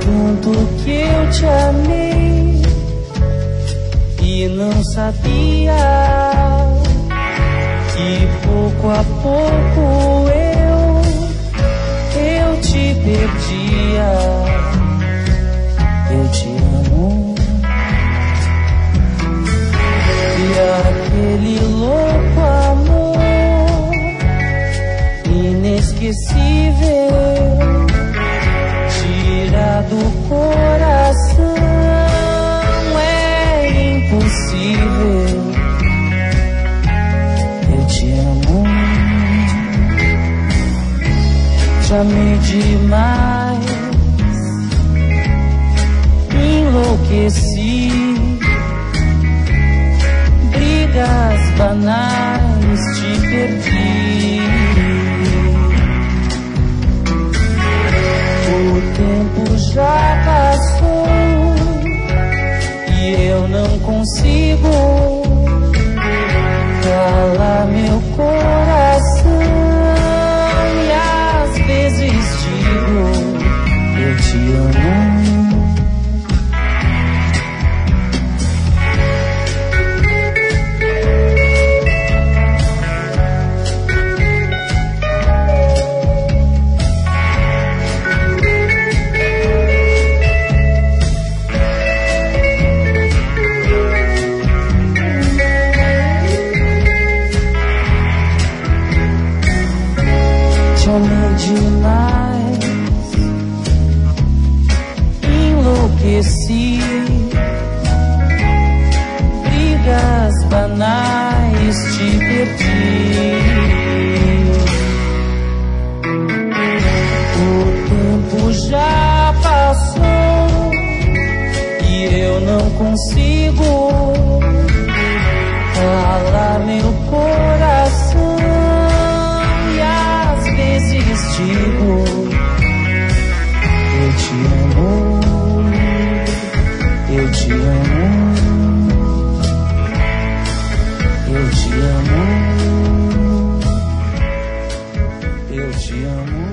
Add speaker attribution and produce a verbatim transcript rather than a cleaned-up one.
Speaker 1: tanto que eu te amei e não sabia que pouco a pouco eu, eu te perdia. Eu te amo. E aquele louco amor inesquecível tira do coração, é impossível. Eu te amo. Te amei demais, enlouqueci. Brigas banais te perdi. O tempo já passou e eu não consigo calar meu coração. E às vezes digo, eu te amo. Te amei demais, enlouqueci. Brigas banais te perdi. O tempo já passou e eu não consigo calar meu coração. Digo, eu te amo, eu te amo, eu te amo, eu te amo.